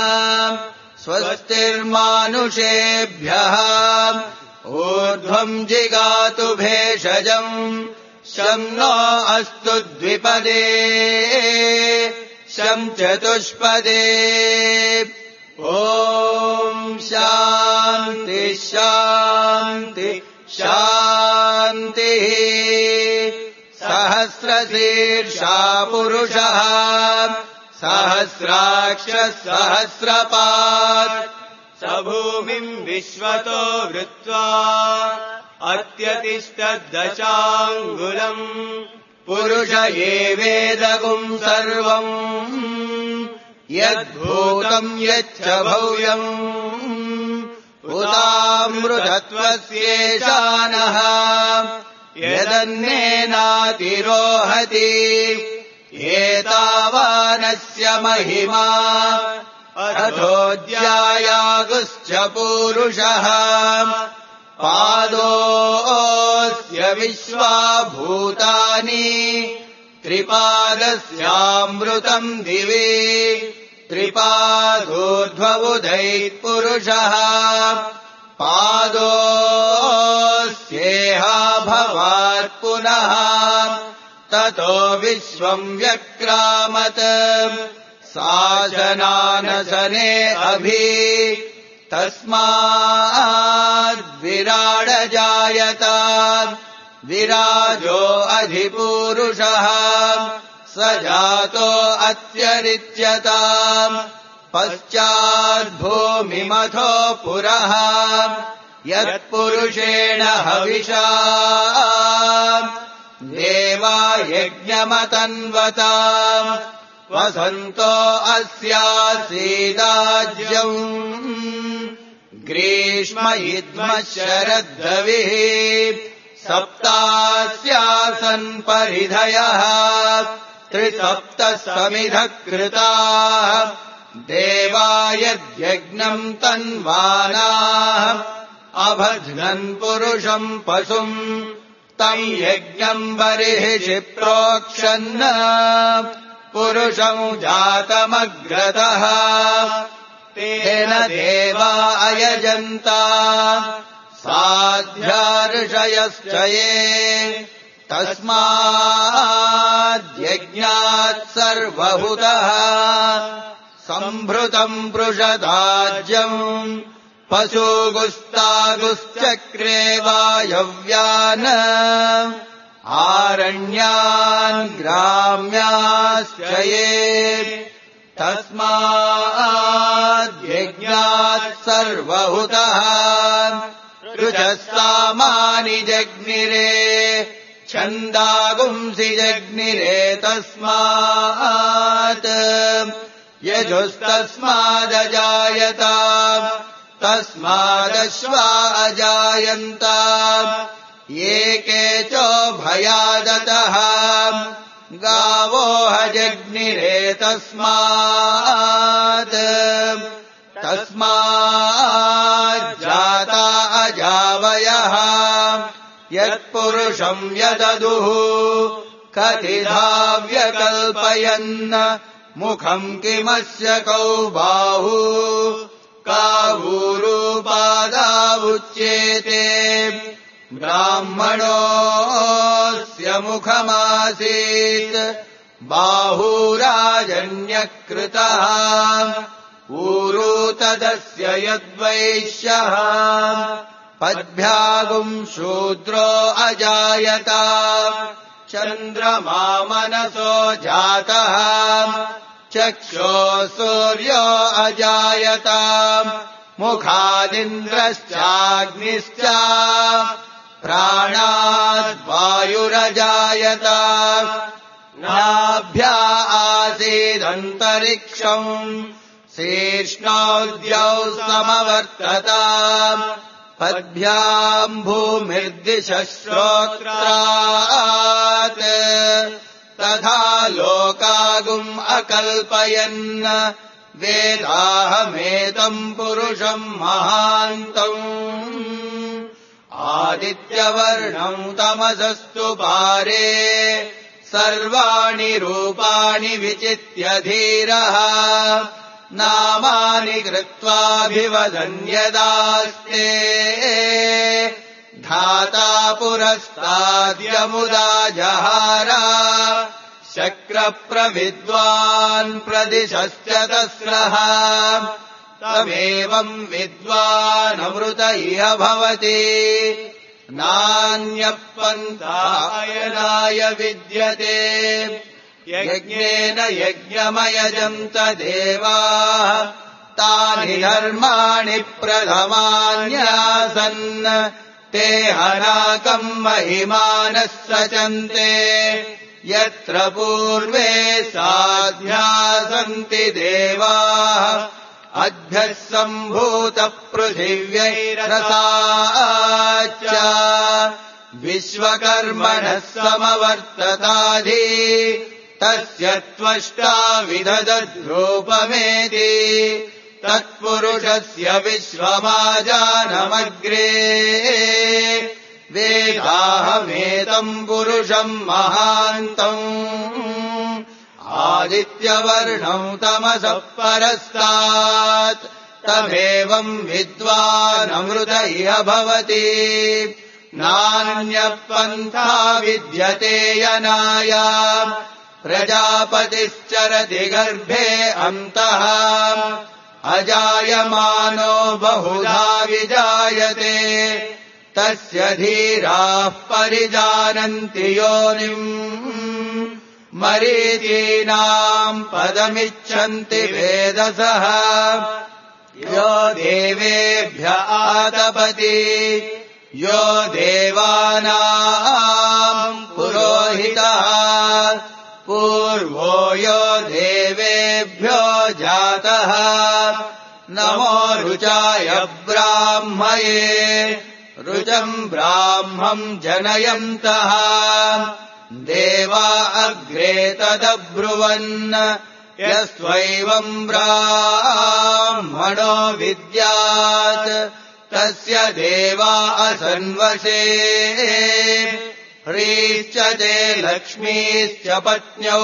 स्वस्तिर्मानुषेभ्यः ऊर्ध्वम् जिगातु भेषजम् शं नो अस्तु द्विपदे शं चतुष्पदे ॐ शान्ति शान्ति शान्तिः सहस्रशीर्षा पुरुषः सहस्राक्षः सहस्रपात् स भूमिम् विश्वतो वृत्वा अत्यतिष्ठद्दशाङ्गुलम् पुरुष एवेदगुम् सर्वम् यद्भूतम् यच्च भव्यम् उदामृतत्वस्येशानः यदन्नेनातिरोहति एतावानस्य महिमा अथोऽध्यायागुश्च पूरुषः पादोऽस्य विश्वाभूतानि त्रिपादस्यामृतम् दिवि त्रिपादोर्ध्वबुधैः पुरुषः पादोऽस्येहा भवात् पुनः ततो विश्वम् व्यक्रामत् साशनानशने अभि तस्माद्विराडजायत विराजो अधिपूरुषः स जातो अत्यरिच्यताम् पश्चाद्भूमिमथो पुरः यत्पुरुषेण हविषा देवा यज्ञमतन्वताम् वसन्तो अस्यासीदाज्यम् ग्रीष्म इद्मः शरद्धविः सप्तास्यासन् परिधयः त्रिसप्तः समिधः कृताः देवायद्यज्ञम् तन्वानाः अभध्नन् पुरुषम् पशुम् तम् यज्ञम् बर्हिषि प्रोक्षन् पुरुषम् जातमग्रतः तेन देवा अयजन्ता साध्या ऋषयश्च ये तस्माद्यज्ञात् सर्वभूतः सम्भृतम् पृषदाज्यम् पशुगुस्तागुश्चक्रे वायव्यान् आरण्यान् ग्राम्याश्च ये तस्माद्यज्ञात् सर्वभूतः ऋचः सामानि जग्निरे छन्दागुंसि जग्निरे तस्मात् यजुस्तस्मादजायत तस्मादश्वा अजायन्त एके चोभयादतः गावो हजग्निरे तस्मात् तस्माज्जाता अजावयः यत्पुरुषम् यददुः कतिधा व्यकल्पयन् मुखम् किमस्य कौ बाहु कावूरूपादावुच्येते ब्राह्मणोऽस्य मुखमासीत् बाहुराजन्यकृतः ऊरू तदस्य यद्वैश्यः पद्भ्यागुम् शूद्रो अजायत चन्द्रमा मनसो जातः चक्षो सूर्यो अजायत मुखादिन्द्रश्चाग्निश्च प्राणाद्वायुरजायत नाभ्या आसीदन्तरिक्षम् शीर्ष्णोद्यौ समवर्तत पद्भ्याम् भूमिर्दिशः श्रोत्रात् तथा लोकागुम् अकल्पयन् वेदाहमेतम् पुरुषम् महान्तम् आदित्यवर्णम् तमसस्तु पारे सर्वाणि रूपाणि विचित्य धीरः नामानि कृत्वाभिवदन्यदास्ते धाता पुरस्ताद्यमुदा जहार शक्रप्रविद्वान् प्रदिशश्च तस्रः तमेवम् विद्वानमृत इह भवति नान्यपन्थायनाय विद्यते यज्ञेन यज्ञमयजन्त देवाः तानि धर्माणि प्रथमान्यासन् ते हनाकम् महिमानः सचन्ते यत्र पूर्वे साध्या सन्ति देवाः अद्भ्यः सम्भूतपृथिव्यैरसाच्च विश्वकर्मणः समवर्तताधि तस्य त्वष्टा विदधद्रूपमेति तत्पुरुषस्य विश्वमाजानमग्रे वेदाहमेतम् पुरुषम् महान्तम् आदित्यवर्णम् तमसः परस्तात् तमेवम् विद्वानमृत इह भवति नान्यपन्था विद्यते यनाय प्रजापतिश्चरति गर्भे अन्तः अजायमानो बहुधा विजायते तस्य धीराः परिजानन्ति योनिम् मरीचीनाम् पदमिच्छन्ति वेदसः यो देवेभ्य आतपति यो देवानाम् पुरोहितः पूर्वो यो देवेभ्यो जातः नमो रुचाय ब्राह्मये रुचम् ब्राह्मम् जनयन्तः देवा अग्रे तदब्रुवन् यस्त्वैवम् ब्राह्मणो विद्यात् तस्य देवा असन्वशे ह्रीश्च ते लक्ष्मीश्च पत्न्यौ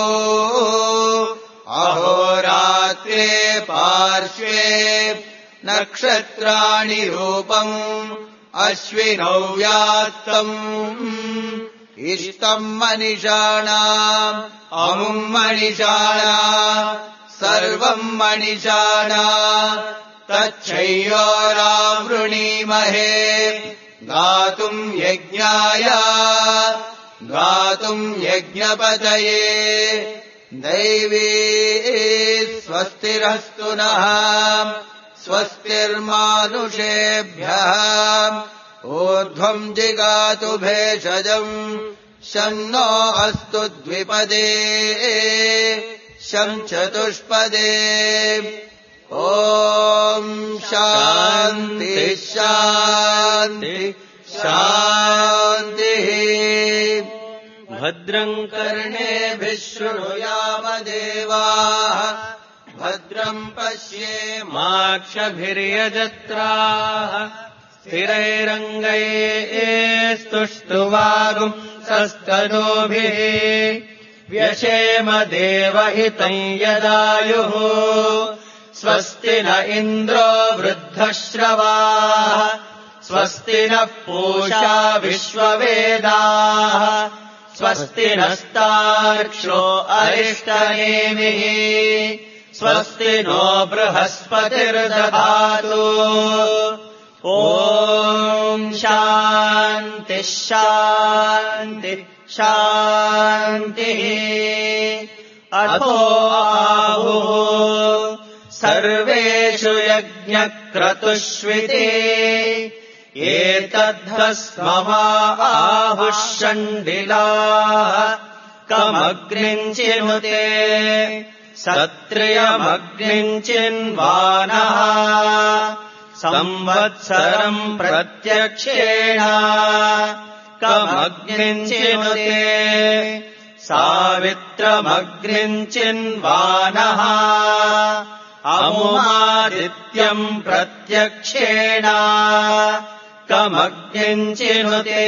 अहोरात्रे पार्श्वे नक्षत्राणि रूपम् अश्विनौ व्यात्तम् इष्टम् मनिषाणाम् अमुम् मनिषाणा सर्वम् मनिषाणा तच्छय्योरावृणीमहे गातुम् यज्ञाय गातुम् यज्ञपतये दैवी स्वस्तिरस्तु नः स्वस्तिर्मानुषेभ्यः ऊर्ध्वम् जिगातु भेषजम् शं नो अस्तु द्विपदे शं चतुष्पदे ॐ शान्ति शान्ति शान्तिः भद्रम् कर्णेभिः शृणुयाम देवाः भद्रम् पश्येमाक्षभिर्यजत्राः स्थिरैरङ्गैस्तुष्टुवागुम् सस्तनूभिः व्यशेम देवहितम् यदायुः स्वस्ति न इन्द्रो वृद्धश्रवाः स्वस्ति नः पूषा विश्ववेदाः स्वस्ति नस्तार्क्ष्यो अरिष्टनेमिः स्वस्ति नो बृहस्पतिर्दधातु ॐ शान्तिः शान्तिः शान्तिः अथो आहुः सर्वेषु यज्ञक्रतुष्विते एतद्धस्मवा आहुः षण्डिलाः कमग्निम् चिनुते सत्रियमग्निम् चिन्वानः संवत्सरम् प्रत्यक्षेण कमग्निम् चिनुते सावित्रमग्निम् चिन्वानः अमुमादित्यम् प्रत्यक्षेण कमग्निम् चिनुते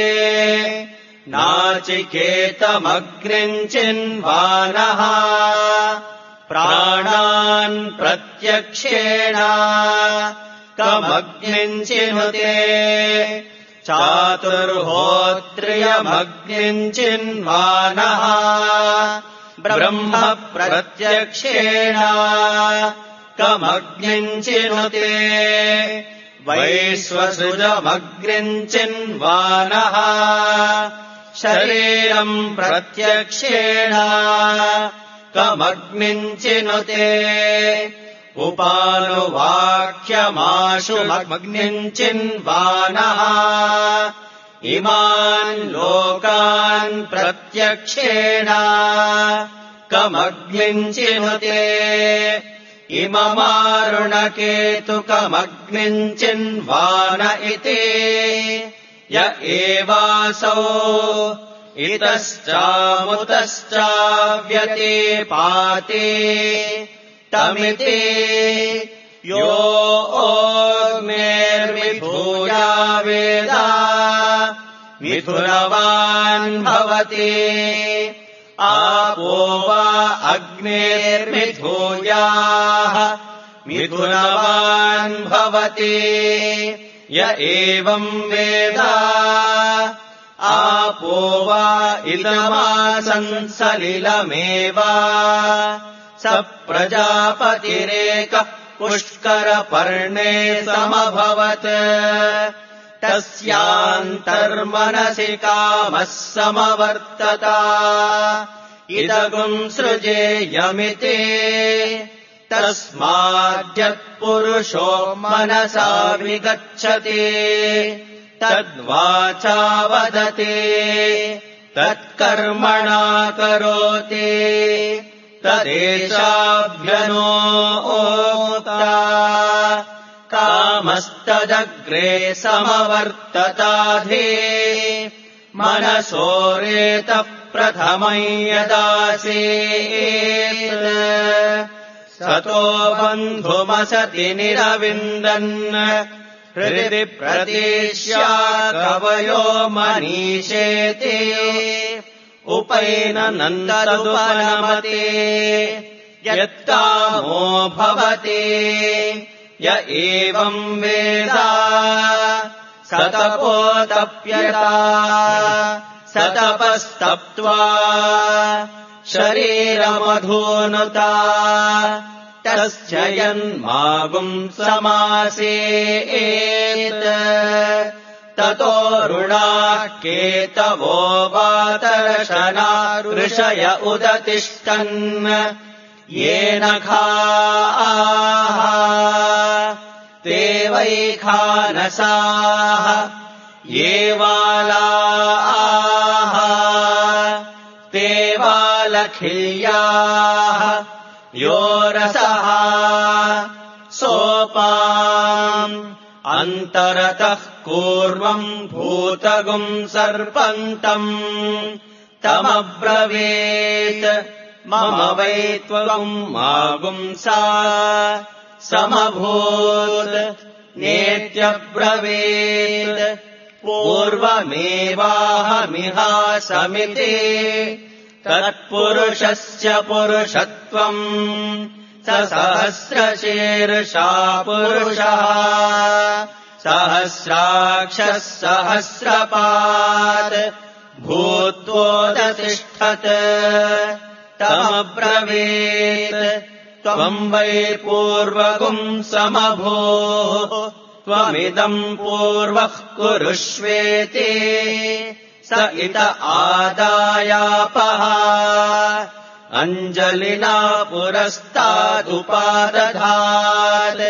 नाचिकेतमग्निम् चिन्वानः प्राणान् प्रत्यक्षेण कमग्निम् चिनुते चातुर्होत्रियमग्निम् चिन्वानः ब्रह्म प्रत्यक्षेण कमग्निम् चिनुते वैश्वसृजमग्निम् चिन्वानः शरीरम् प्रत्यक्षेण कमग्निम् चिनुते उपानुवाक्यमाशुमग्निम् चिन्वानः इमान् लोकान् प्रत्यक्षेण कमग्निम् चिनुते इममारुणकेतुकमग्निम् चिन्वान इति य एवासौ इतश्चामुतश्चाव्यते पाते तमिति यो ओग्नेर्विभूया वेद मिथुनवान् भवति आपो वा अग्नेर्मिथूयाः मिथुनवान् भवति य एवम् वेद आपो वा इदमासन् सलिलमेव स प्रजापतिरेकः पुष्करपर्णे समभवत् तस्यान्तर्मनसि कामः समवर्तत इदगुम् सृजेयमिति तस्माद्यत्पुरुषो मनसा विगच्छति तद्वाचा वदति तत्कर्मणा करोति तदेशाभ्यनोक्ता कामः मस्तदग्रे समवर्तताधे मनसोरेतः प्रथमं यदासीत् सतो बन्धुमसति निरविन्दन् हृदि प्रतीक्ष्या कवयो मनीषेति उपैननन्ददुपनमते यत्कामो भवति य एवं वेद सतपोतप्यता सतपस्तप्त्वा शरीरमधूनुता तस्य यन्मागुं समासेत् ततो रुणाः केतवो वातरशना ऋषय उदतिष्ठन् येन खाः ते वै खानसाः ये वालाः ते वालखिल्याः यो रसः सोपाम् अन्तरतः पूर्वम् भूतगुम् सर्पन्तम् तमब्रवीत् मम वै त्वम् मागुंसा समभूत् नेत्यब्रवीत् पूर्वमेवाहमिहासमिति तत्पुरुषस्य पुरुषत्वम् स सहस्रशीर्षा पुरुषः सहस्राक्षः सहस्रपात् भूत्वोदतिष्ठत् तमब्रवीत् त्वम् वै पूर्वगुम् समभूः त्वमिदम् पूर्वः कुरुष्वेति स इत आदायापः अञ्जलिना पुरस्तादुपादधात्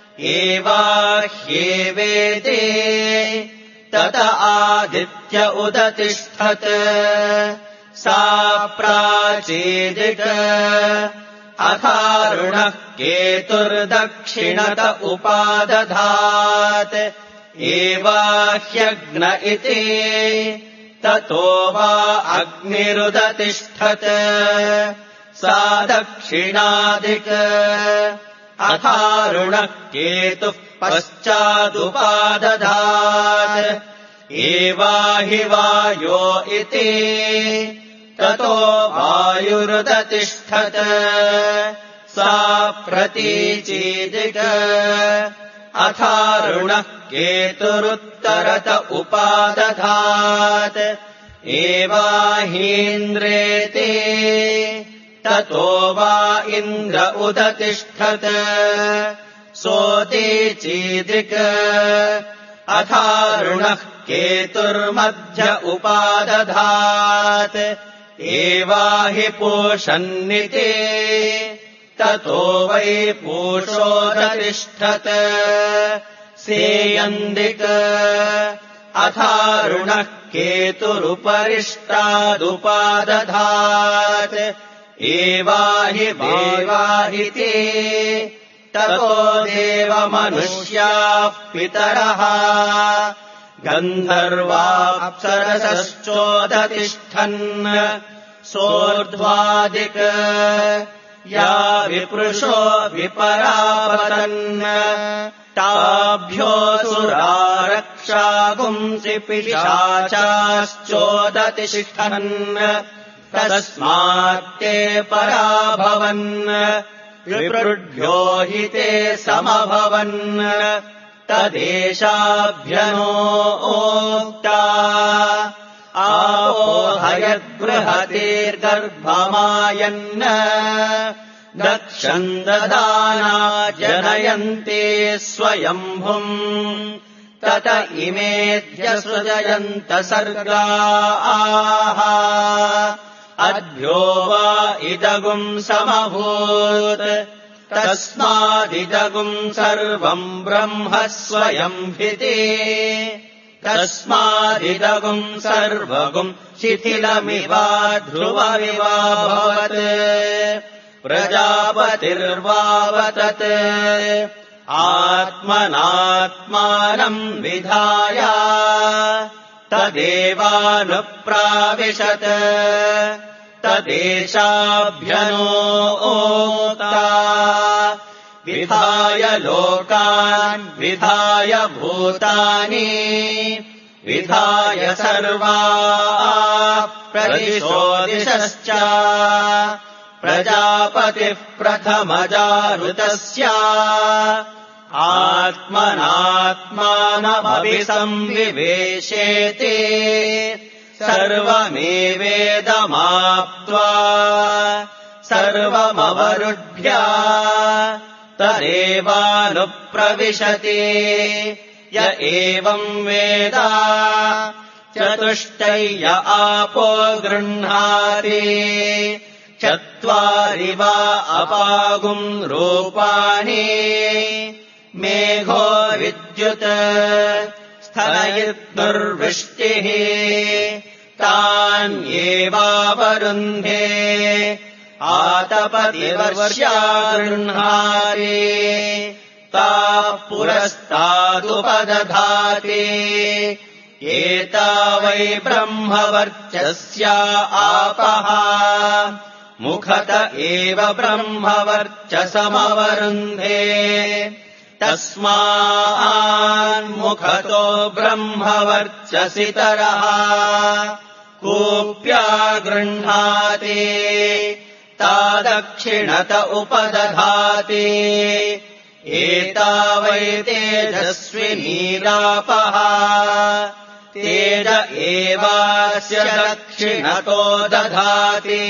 एवाह्येवेति तत आदित्य उदतिष्ठत् सा प्राचीदिक अथारुणः केतुर्दक्षिणत उपादधात् एवाह्यग्न इति ततो वा अग्निरुदतिष्ठत् सा दक्षिणादिक अथारुणः केतुः पश्चादुपादधात् एवाहि वायो इति ततो वायुरुदतिष्ठत् सा प्रतीचीदिक अथारुणः केतुरुत्तरत उपादधात् एवाहीन्द्रेति ततो वा इन्द्र उदतिष्ठत् सोतीचीदिक अथारुणः केतुर्मध्य उपादधात् एवाहि पूषन्निति ततो वै पूषोदतिष्ठत् सेयन्दिक अथारुणः केतुरुपरिष्टादुपादधात् एवाहि देवाहिति ततो देवमनुष्याः पितरः गन्धर्वाप्सरसश्चोदतिष्ठन् सोर्ध्वादिक या विपृशो विपरापतन् ताभ्योऽसुरा रक्षागुंसि पिशाचाश्चोदतिष्ठन् तस्मात्ते पराभवन् विपृढ्यो हि ते समभवन् तदेशाभ्यनोक्ता आपोहयद्बृहतीर्गर्भमायन् दक्षन्ददाना जनयन्ते स्वयम्भुम् तत इमेद्य सृजयन्त सर्गाः अद्भ्यो वा इदगुम् समभूत् तस्मादिदगुम् सर्वम् ब्रह्म स्वयम्भिति तस्मादिदगुम् सर्वगुम् शिथिलमिवा ध्रुवमिवाभवत् प्रजापतिर्वावतत् आत्मनात्मानम् विधाय तदेवानुप्राविशत् तदेशाभ्यनोक्ता विधाय लोकान् विधाय भूतानि विधाय सर्वाः प्रदिशो दिशश्च प्रजापतिः प्रथमजारुतस्य आत्मनात्मानमभिसंविवेशेते सर्वमेवेदमाप्त्वा सर्वमवरुध्य तदेवानुप्रविशति य एवम् वेद चतुष्टय्य आपो गृह्णाति चत्वारि वा अपागुम् रूपाणि मेघो विद्युत् स्थलयितुर्वृष्टिः तान्येवावरुन्धे आतपतिवर्ष्या गृह्णाति ताः पुरस्तादुपदधाति एता वै ब्रह्मवर्चस्या आपः मुखत एव ब्रह्मवर्चसमवरुन्धे तस्मान्मुखतो ब्रह्मवर्चसितरः कूप्या गृह्णाति तादक्षिणत उपदधाति एता वै तेजस्विनीरापः तेज एवास्य दक्षिणतो दधाति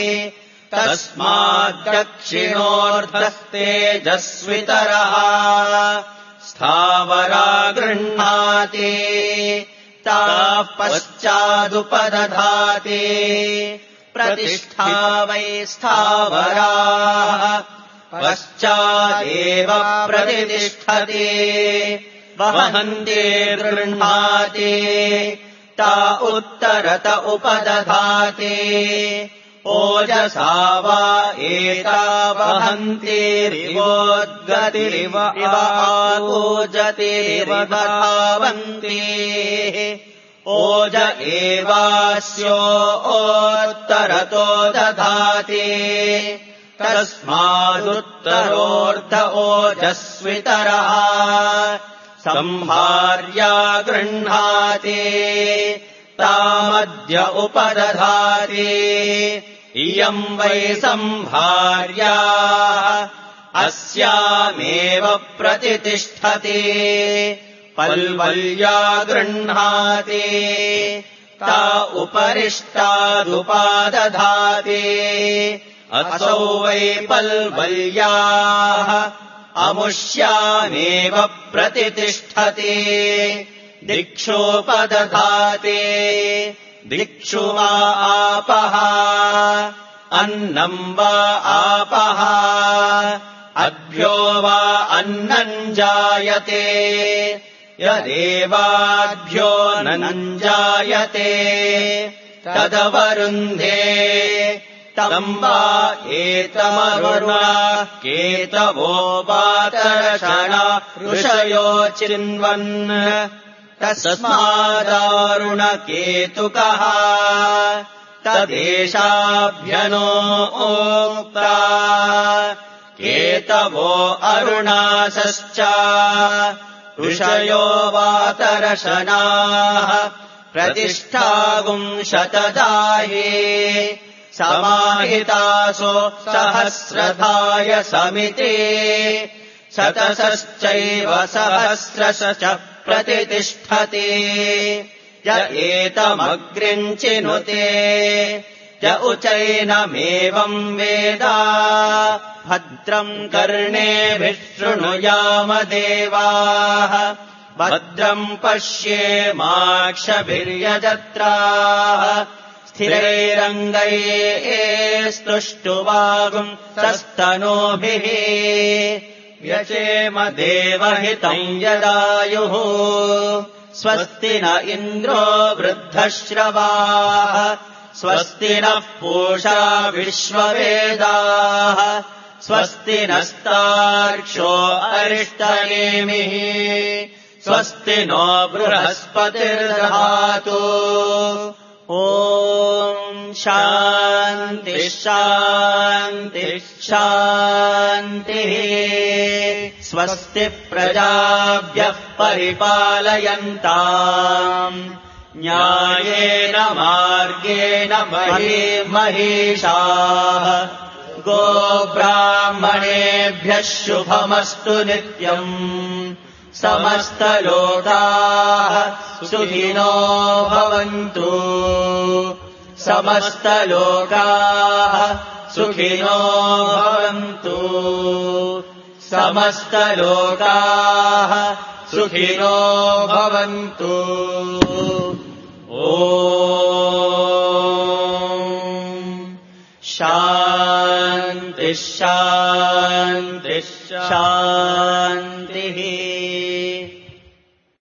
तस्माद्दक्षिणोऽर्धस्तेजस्वितरः स्थावरा गृह्णाति ताः पश्चादुपदधाति प्रतिष्ठा वै स्थावराः पश्चादेव प्रतिष्ठति वहन्ते गृह्णाति ता उत्तरत उपदधाति ओजसा वा एता वहन्तिरिवोद्गतिरिव आपूजतिरिव धावन्ति ओज एवास्योत्तरतो दधाति तस्मादुत्तरोऽर्ध ओजस्वितरः संहार्या गृह्णाति तामद्य उपदधाति इयम् वै संहार्या अस्यामेव प्रतितिष्ठति पल्वल्या गृह्णाति ता उपरिष्टादुपादधाति असौ वै पल्वल्याः अमुष्यामेव प्रतितिष्ठति दिक्षोपदधाति दिक्षु वा आपः अन्नम् वा आपः अभ्यो वा अन्नम् जायते यदेवाभ्यो नम् जायते तदवरुन्धे तम् वा एतमरुणाः केतवो वातरषणा ऋषयो चिन्वन् तस्मादारुणकेतुकः तदेशाभ्यनोक्ता केतवो अरुणासश्च ऋषयो वातरषणाः प्रतिष्ठागुम् शतदाये समाहितासो सहस्रधाय समिते शतसश्चैव सहस्रश प्रतितिष्ठति य एतमग्रिम् चिनुते य उचैनमेवम् वेद भद्रम् कर्णेभिः शृणुयाम देवाः भद्रम् पश्येमाक्षभिर्यजत्राः स्थिरैरङ्गैः स्तुष्टुवागुम् सस्तनूभिः व्यचेम देवहितम् यदायुः स्वस्ति न इन्द्रो वृद्धश्रवाः स्वस्ति नः पूषा विश्ववेदाः स्वस्ति नस्तार्क्ष्यो अरिष्टनेमिः स्वस्ति नो बृहस्पतिर्दधातु ॐ शान्तिः शान्तिः शान्तिः स्वस्ति प्रजाभ्यः परिपालयन्ताम् न्यायेन मार्गेण महीमहीषाः गोब्राह्मणेभ्यः शुभमस्तु नित्यम् समस्तलोकाः सुखिनो भवन्तु समस्तलोकाः सुखिनो भवन्तु समस्तलोकाः सुखिनो भवन्तु ॐ शान्तिः शान्तिः शान्तिः